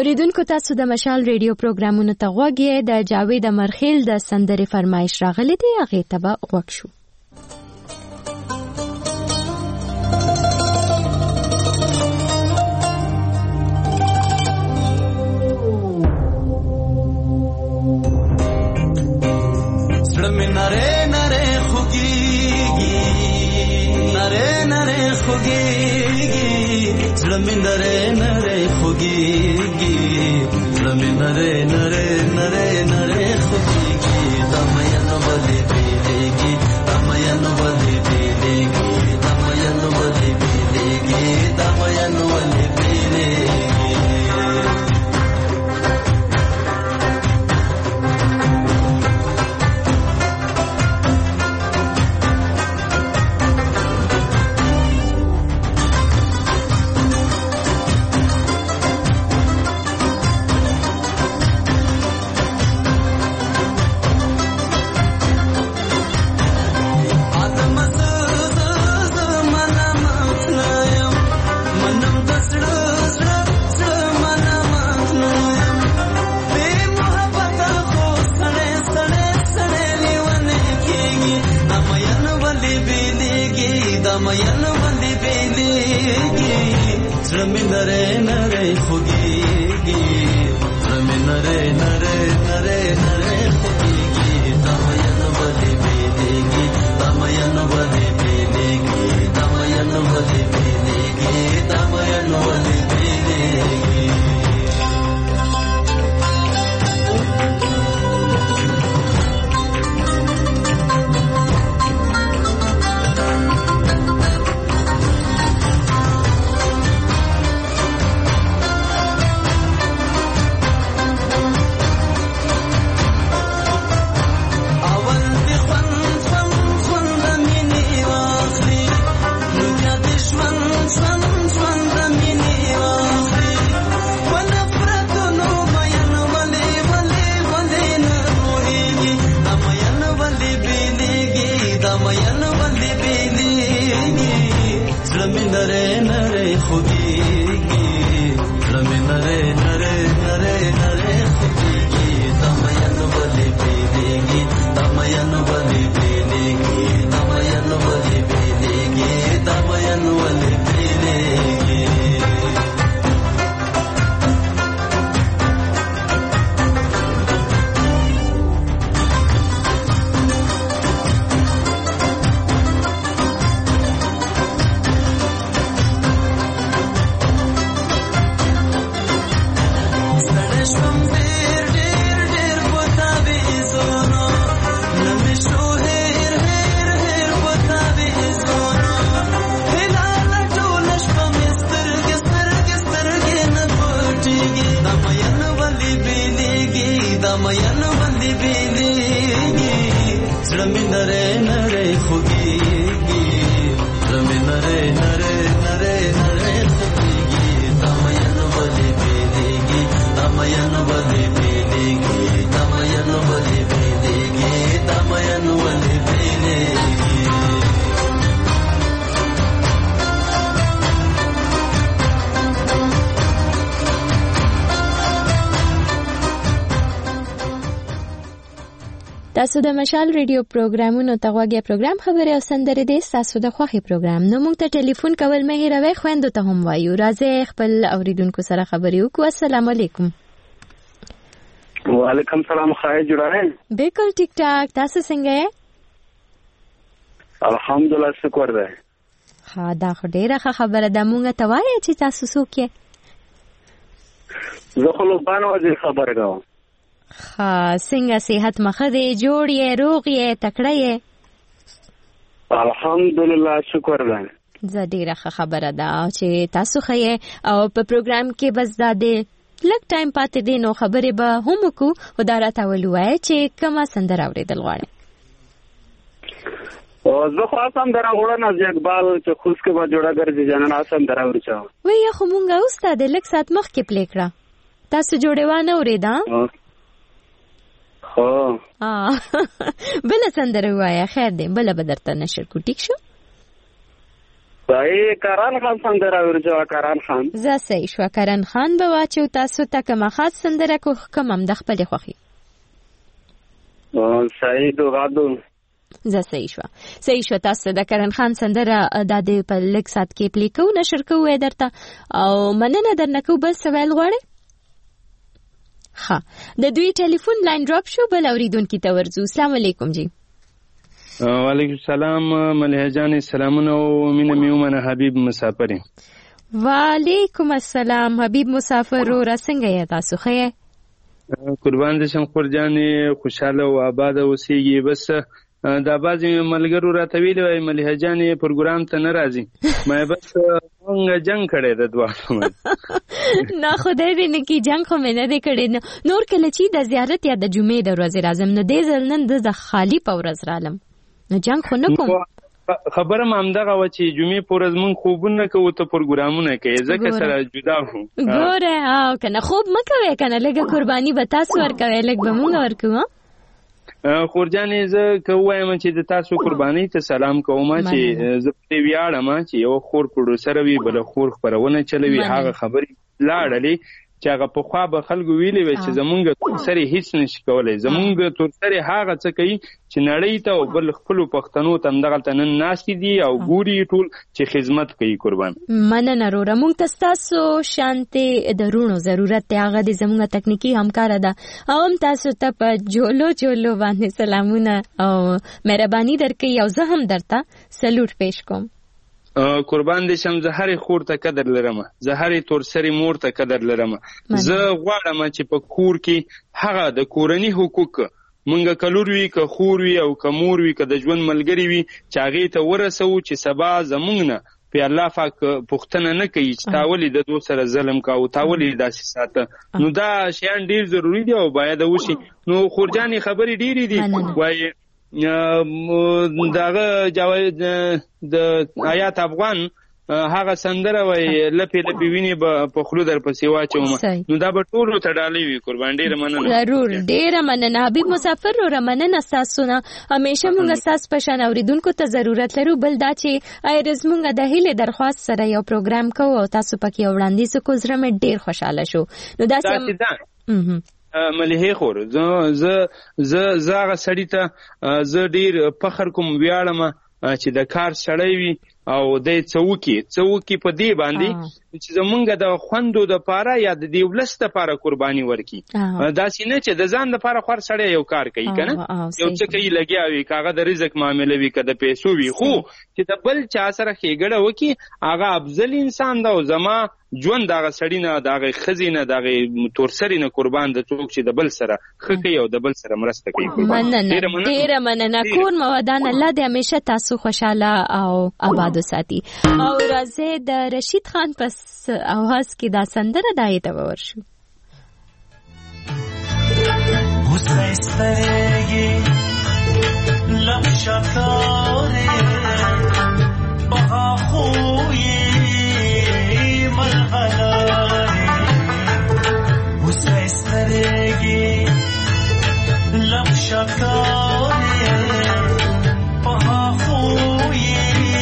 Speaker 1: اوریدونکو تاسو د مشال ریډیو پروګرامونو ته غوږ یې. د جاوید امرخیل د سندرې فرمایش راغلی دی، هغې ته به غوږ شو.
Speaker 18: زړه مې نری نری خوږېږي، نری نری خوږېږي، زړه مې نری نری خوږېږي، زړه مې نری نری نری نری خوږېږي. دا مینه ولې بېلېږي، دا مینه ولې بېلېږي، دا مینه ولې بېلېږي، دا مینه ولې بېلېږي.
Speaker 1: تاسو د مشال ریډیو پروګرامونو ته غوږی. پروګرام خبرې او سندرې د تاسو د خوښي پروګرام. نو موږ ته ټلیفون کول مه هېروئ، خویندو ته هم وایو. راځئ خپل اوریدونکو سره خبرې وکړو. السلام علیکم.
Speaker 19: وعلیکم سلام. خیر جوړه؟
Speaker 1: بالکل ټیک ټاک. تاسو څنګه یې؟
Speaker 19: الحمدلله شکر ده.
Speaker 1: ها دا خو ډیره ښه خبره ده. موږ ته وایئ چې تاسو څوک یې؟
Speaker 19: زه خو لوبان وزیر خبره کوم.
Speaker 1: ها څنګه صحت مخه دی؟ جوړ یې، روغ یې، تکړه یې؟
Speaker 19: الحمدلله شکر ده.
Speaker 1: زه ډیره ښه خبره ده چې تاسو ښه یې. او په پروګرام کې بس دا دی لږ ټایم پاتې دی، نو خبرې به هم وکړو. خو دا راته ووایئ چې کومه سندره اورېدل غواړئ؟
Speaker 19: زه خو سندره غواړم از اقبال چې خوش کې به جوړه ګرځي جانانه سندره ورچاو.
Speaker 1: وایي خو مونږ اوس ته د لږ ساعت مخکې پلی کړه. تاسو جوړې وانه اورېده؟
Speaker 19: هو
Speaker 1: بله سندره ووایه. خیر دی، بله به درته نشر کړو. ټیک شو؟
Speaker 19: صحیح کرن خان سندره ورجو کرن خان
Speaker 1: زه صحیح شو کرن خان به واچو تاسو ته کومه خاص سندره کو کوم د خپل خوخي
Speaker 19: صحیح دوغادو
Speaker 1: زه صحیح شو تاسو د کرن خان سندره د په لیک سات کې پلی کو نشر کوو درته او مننه درنه کو بل سوال غواړي ها د دوی ټلیفون لاین ډراپ شو بل اوریدونکو ته ورځو. السلام علیکم جی.
Speaker 20: وعلیکم السلام مليحه جان سلامونه او مینه میومنه حبیب مسافر.
Speaker 1: وعلیکم السلام حبیب مسافر او څنګه یې تاسو خیر؟
Speaker 20: قربان دې شم خور جان خوشاله او آباد اوسېږي. بس دا بعضی ملګرو راته ویلي وای مليحه جان پروګرام ته نه راځي مې بس څنګه جنگ کړی د دوه
Speaker 1: نه خدای دې نه کی جنگ خو مې نه دی کړی. نور کله چې د زیارت یا د جمعې د ورځې راځم نو دې ځل نن د خالی په ورځ رالم نو جنگ خو نه کوم.
Speaker 20: خبره مې همدغه و چې جمعې په ورځ مونږ خوبونه کوو ته پروګرامونه کوي ځکه سره جدا وو.
Speaker 1: ګوره او کنه خوب مه کوئ کنه لږه قرباني به تاسو ورکوئ لږ به مونږ ورکوو.
Speaker 20: خورجانې زه که ووایم چې د تاسو قربانۍ ته سلام کوم چې زه پرې ویاړم چې یو خور پروډوسر وي بله خور خپرونه چلوي. هغه خبرې لاړلې چې هغه پخوا به خلکو ویلې وی چې زمونږ تورسرې هیڅ نشي کولی. زمونږ تورسرې هغه څه کوي چې نړۍ ته او بل خپلو پښتنو ته همدغلته نن ناستې دي او ګوري ټول چې خدمت کوي. قربان
Speaker 1: مننه وروره. مونږ ته ستاسو شانتې د رونو ضرورت دی هغه د زمونږ تکنیکي همکاره ده او هم تاسو ته په جولو باندې سلامونه او مهرباني درکوي او زه هم درته سلوټ پیش کوم.
Speaker 20: قربان دې شم زه هرې خور ته قدر لرم زه هرې تورسرې مور ته قدر لرم. زه غواړم چې په کور کې هغه د کورني حقوق مونږ کلور وي که خور وي او که مور وي که د ژوند ملګری وي چې هغې ته ورسوو چې سبا زمونږ نه په الله پاک پوښتنه نه کوي چې تا ولې د دو سره ظلم کوو تا ولې داسې ساته. نو دا شیان ډېر ضروري دي او باید وشي. نو خورجانې خبرې ډېرې دي وایي داغه جاوید د آیات افغان هغه سندره وای لپی ویني په خلو در پسې واچوم نو دا به ټولو ته ډالۍ وي. قربان ډیره مننه.
Speaker 1: ضرور ډیره مننه حبیب مسافر رو مننه تاسو نه همیشه موږ تاسو په شان اوریدونکو ته ضرورت لرو. بل دا چې ایرز موږ د هیله درخواست سره یو پروګرام کوو او تاسو پکې وړاندیز کوو زړه مې ډیر خوشاله شو. نو دا
Speaker 20: مليحه خور زه هغه سړی ته زه ډیر فخر کوم ویاړم چې د کار سړی وي او د څوکي په دې باندې چې زمونږ د خوندو د پاره یا د دیولس د پاره قرباني ورکی. دا سینه چې د ځان د پاره خور سړی یو کار کوي کنه یو څه کوي لګیا وي کاغه د رزق معاملې وي کده پیسو وي خو چې د بل چا سره خېګړه وکي هغه افضل انسان دا او زما ژوند دغه سړی نه دغه خزینه دغه تورسري نه قربان د څوک چې د بل سره خکې او د بل سره مرسته کوي.
Speaker 1: ډیره مننه. کور مودان الله دې همیشه تاسو خوشاله او آباد وساتي. او راځي د رشید خان پس आवाज کې دا سندره دای ته ورشو.
Speaker 18: وسایسترګي لم شکارې بها خوې ملغلارې وسایسترګي لم شکارې بها خوې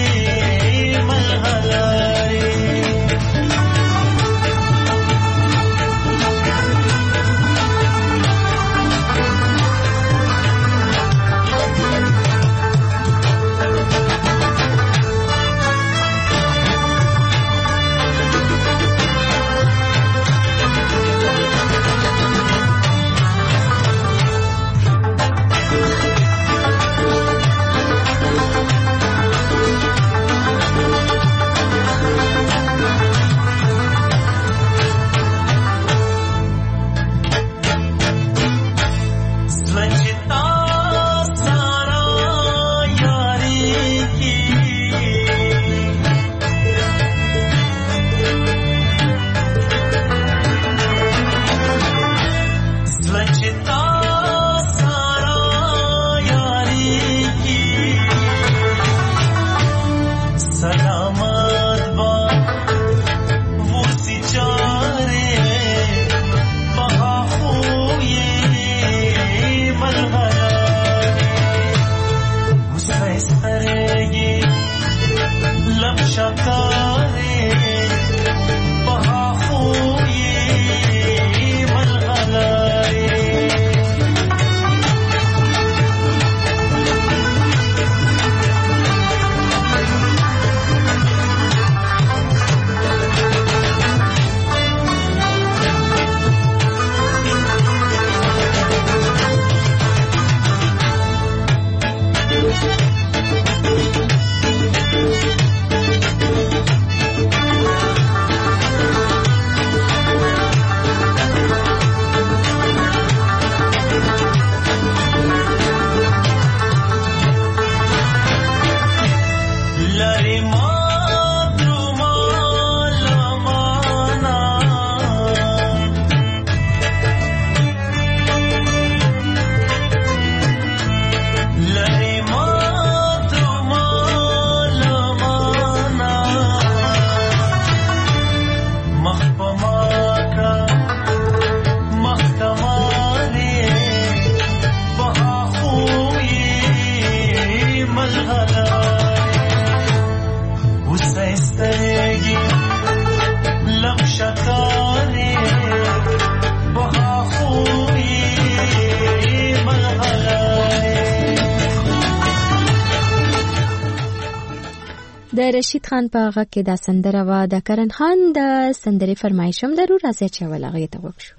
Speaker 18: ملغلارې وسایستگی لب شکاری بها خوی
Speaker 1: د رشید خان په غږ کې دا سندره وه. د کرن خان د سندرې فرمایش هم لرو، راځئ چې اول هغې ته وکړو.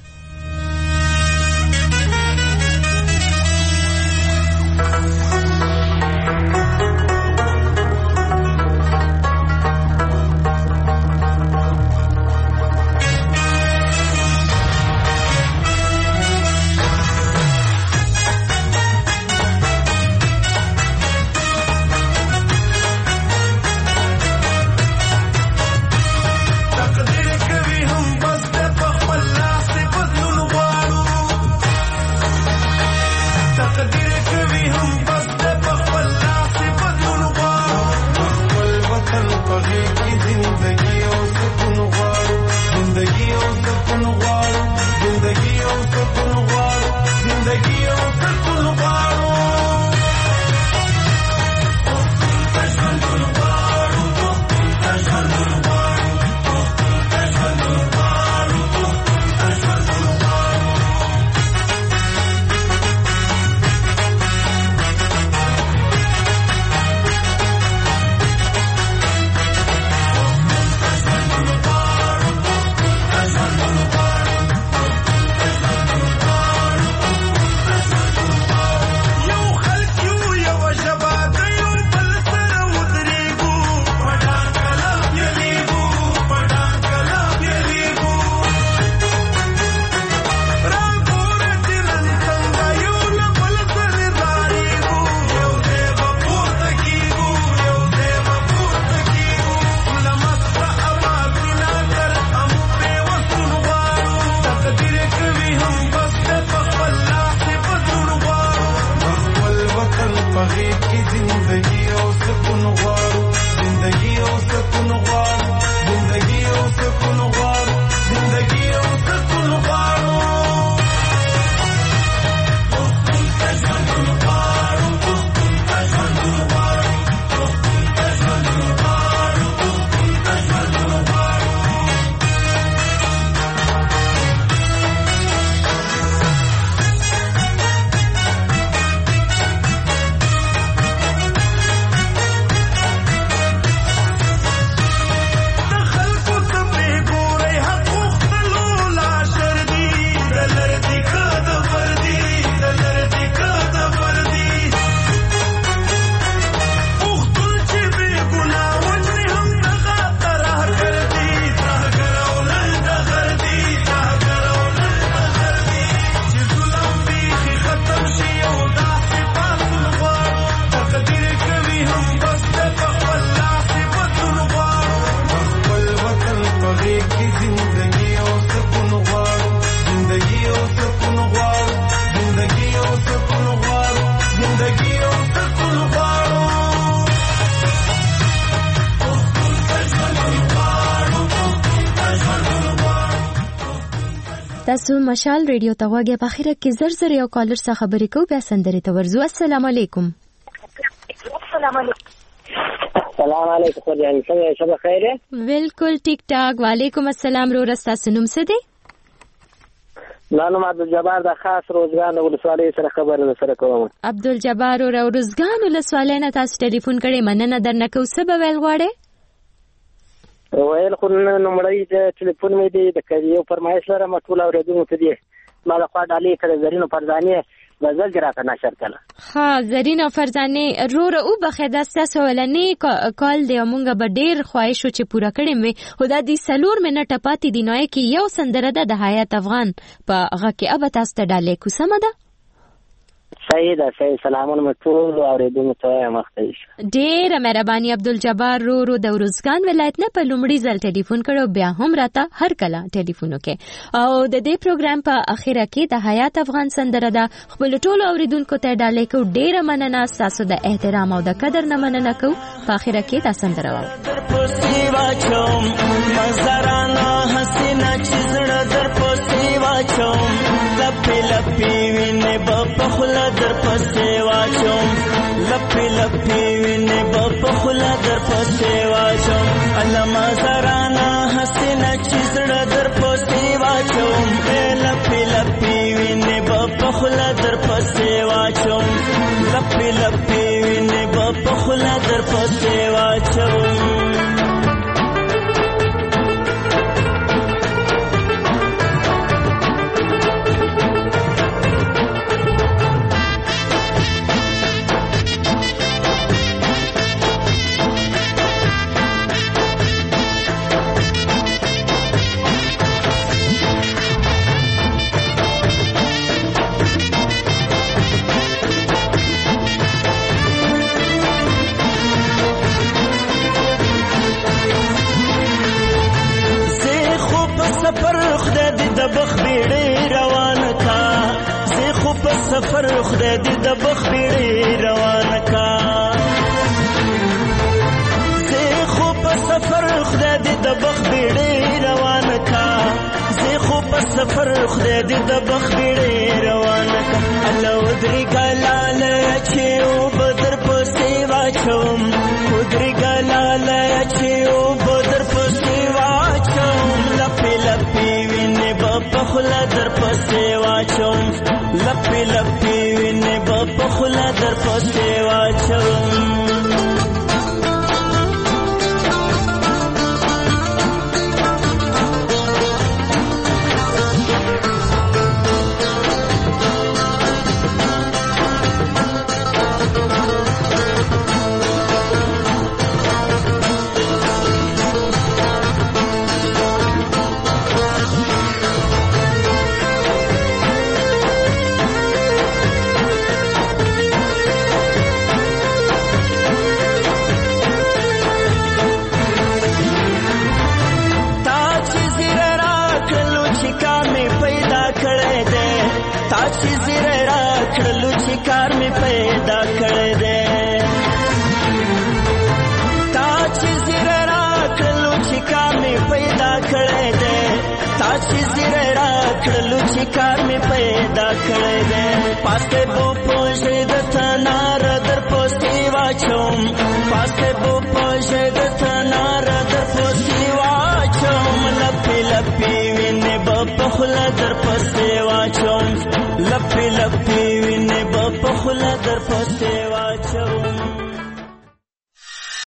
Speaker 1: تاسو مشال ریډیو ته وګورئ. په اخر کې زر یو کالر څخه خبرې کوو، بیا سندرې ته ورځو. السلام علیکم.
Speaker 14: السلام علیکم خورجان، څنګه شبه خیره؟
Speaker 1: بالکل ټیک ټاک. وعلیکم السلام. رو رستا سنوم څه دی؟
Speaker 14: نانو عبدالجبار د خاص روزګان ولسوالۍ سره خبره سره کوم.
Speaker 1: عبدالجبار او روزګان ولسوالۍ نه تاسو ټلیفون کړی، مننه درنه کو. څه به ویل غواړئ؟
Speaker 14: ویل خو نومړی د ټلیفون مې دی د یو فرمایش لرم ټول اورېدونکو ته دی ما د خوا ډالۍ کړې زرینو فرزانې غزل دې راته نشر کړه.
Speaker 1: ها زرینو فرزانې روره او بخیده ستاسو ولنې کال دی مونږ به ډېر خواهش چې پوره کړم وي. خو دا د 4 منټه پاتې دی نو کې یو سندره ده د حیات افغان په هغه کې اب تاسو ته ډالۍ کو. سمه ده؟
Speaker 14: صحیح ده. صحیح. سلامونه ټول اوریدونکو ته مخکې.
Speaker 1: ډېر مهرباني عبدالجبار رو د روزګان ولایت نه په لومړي ځل ټلیفون کړو، بیا هم راته هر کله ټلیفون وکړي. او د دې پروګرام په اخره کې د حیات افغان سندره ده خپل ټول اوریدونکو ته ډالۍ کو. ډېر مننه تاسو د احترام او د قدر نه مننه کو. په اخره کې دا سندره و. لپی لپی وینه په خله در پسې واچوم
Speaker 18: لپی لپی ویني په خلا در پسې واچوم علما زرانا حسینه چې زړه در پسې واچوم لپی لپی ویني په خلا در پسې واچوم لپی لپی ویني په خلا در پسې واچوم سفر خدای دې د بخ بیړې روان کا زه خو په سفر خدای دې د بخ بیړې روان کا زه خو په سفر خدای دې د بخ بیړې روان کا الله ودري ګلال چې او بدر پسې واچوم ودري ګلال چې او بدر پسې واچوم لپی لپی ویني په خلا در پسې واچوم لپی لپی ویني په خلا در پسې واچوم کار می پیدا کړی دی تا چې زیره راکړلو چې کار می پیدا کړی دی تا چې زیره راکړلو چې کار می پیدا کړی دی پاسته بو پوښې د تنار